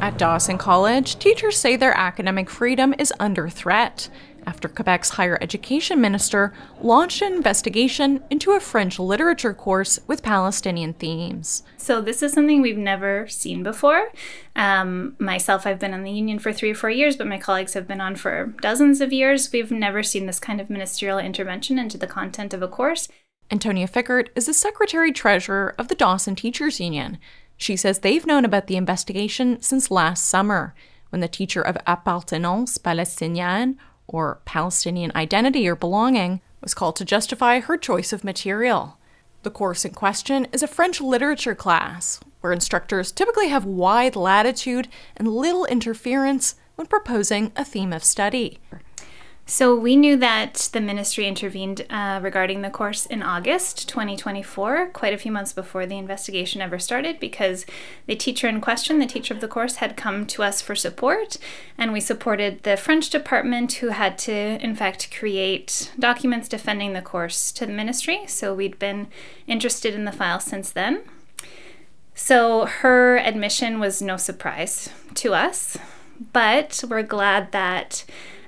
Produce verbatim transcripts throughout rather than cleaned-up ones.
At Dawson College, teachers say their academic freedom is under threat after Quebec's higher education minister launched an investigation into a French literature course with Palestinian themes. So this is something we've never seen before. Um, myself, I've been on the union for three or four years, but my colleagues have been on for dozens of years. We've never seen this kind of ministerial intervention into the content of a course. Antonia Fickert is the secretary-treasurer of the Dawson Teachers Union. She says they've known about the investigation since last summer, when the teacher of appartenance palestinienne, or Palestinian identity or belonging, was called to justify her choice of material. The course in question is a French literature class, where instructors typically have wide latitude and little interference when proposing a theme of study. So we knew that the ministry intervened uh, regarding the course in August twenty twenty-four, quite a few months before the investigation ever started, because the teacher in question, the teacher of the course, had come to us for support, and we supported the French department, who had to, in fact, create documents defending the course to the ministry. So we'd been interested in the file since then. So her admission was no surprise to us, but we're glad that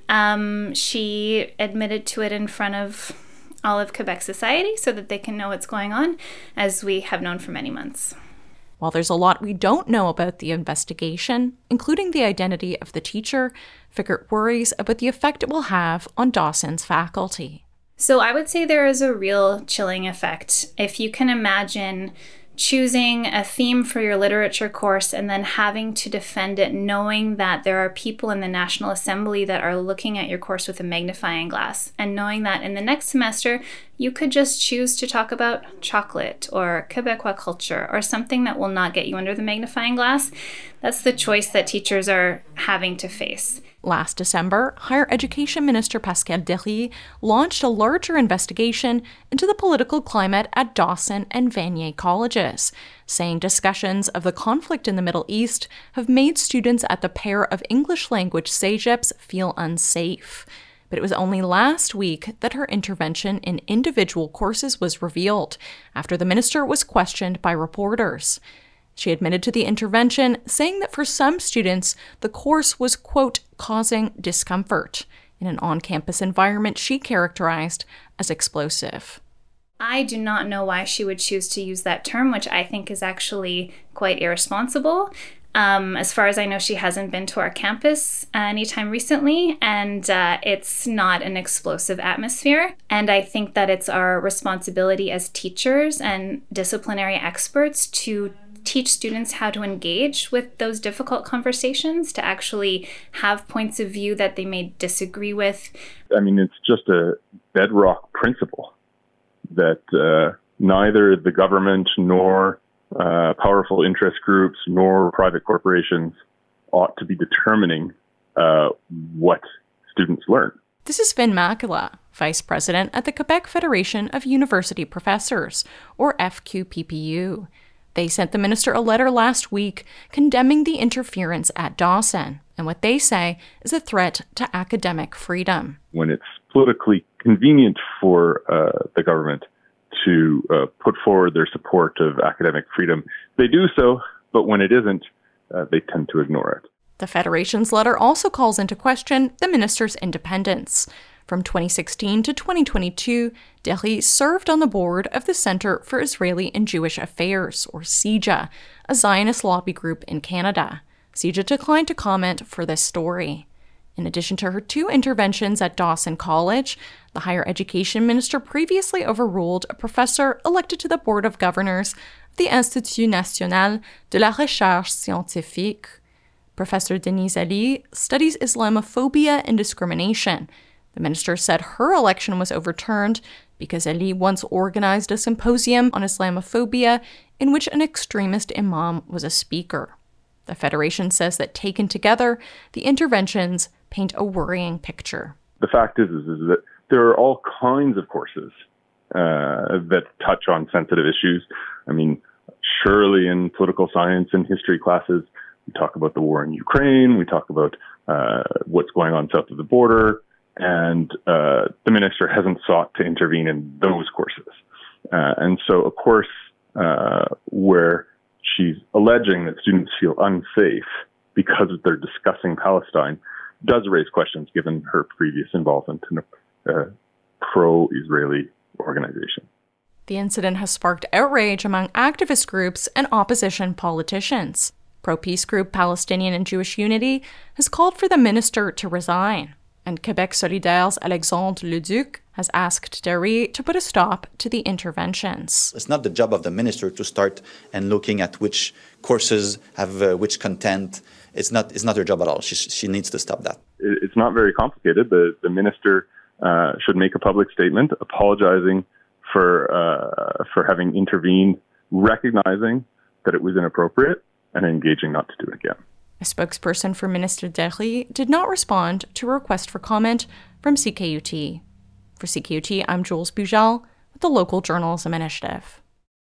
Um, she admitted to it in front of all of Quebec society so that they can know what's going on, as we have known for many months. While there's a lot we don't know about the investigation, including the identity of the teacher, Fickert worries about the effect it will have on Dawson's faculty. So I would say there is a real chilling effect. If you can imagine choosing a theme for your literature course and then having to defend it, knowing that there are people in the National Assembly that are looking at your course with a magnifying glass, and knowing that in the next semester you could just choose to talk about chocolate or Quebecois culture or something that will not get you under the magnifying glass. That's the choice that teachers are having to face. Last December, Higher Education Minister Pascal Derry launched a larger investigation into the political climate at Dawson and Vanier colleges, saying discussions of the conflict in the Middle East have made students at the pair of English language cegeps feel unsafe. But it was only last week that her intervention in individual courses was revealed, after the minister was questioned by reporters. She admitted to the intervention, saying that for some students, the course was, quote, causing discomfort in an on-campus environment she characterized as explosive. I do not know why she would choose to use that term, which I think is actually quite irresponsible. Um, as far as I know, she hasn't been to our campus anytime recently, and uh, it's not an explosive atmosphere. And I think that it's our responsibility as teachers and disciplinary experts to teach students how to engage with those difficult conversations, to actually have points of view that they may disagree with. I mean, it's just a bedrock principle that uh, neither the government nor uh, powerful interest groups nor private corporations ought to be determining uh, what students learn. This is Finn Makula, Vice President at the Quebec Federation of University Professors, or F Q P P U. They sent the minister a letter last week condemning the interference at Dawson, and what they say is a threat to academic freedom. When it's politically convenient for uh, the government to uh, put forward their support of academic freedom, they do so, but when it isn't, uh, they tend to ignore it. The Federation's letter also calls into question the minister's independence. From twenty sixteen to twenty twenty-two, Derry served on the board of the Centre for Israeli and Jewish Affairs, or CIJA, a Zionist lobby group in Canada. CIJA declined to comment for this story. In addition to her two interventions at Dawson College, the higher education minister previously overruled a professor elected to the Board of Governors of the Institut National de la Recherche Scientifique. Professor Denise Ali studies Islamophobia and discrimination. The minister said her election was overturned because Ali once organized a symposium on Islamophobia in which an extremist imam was a speaker. The Federation says that taken together, the interventions paint a worrying picture. The fact is, is, is that there are all kinds of courses uh, that touch on sensitive issues. I mean, surely in political science and history classes, we talk about the war in Ukraine, we talk about uh, what's going on south of the border, and uh, the minister hasn't sought to intervene in those courses. Uh, and so a course uh, where she's alleging that students feel unsafe because they're discussing Palestine does raise questions given her previous involvement in a uh, pro-Israeli organization. The incident has sparked outrage among activist groups and opposition politicians. Pro-peace group Palestinian and Jewish Unity has called for the minister to resign, and Québec Solidaire's Alexandre Leduc has asked Derry to put a stop to the interventions. It's not the job of the minister to start and looking at which courses have uh, which content. It's not It's not her job at all. She, she needs to stop that. It's not very complicated. The, the minister uh, should make a public statement apologizing for uh, for having intervened, recognizing that it was inappropriate, and engaging not to do it again. A spokesperson for Minister Derry did not respond to a request for comment from C K U T. For C K U T, I'm Jules Bujal with the Local Journalism Initiative.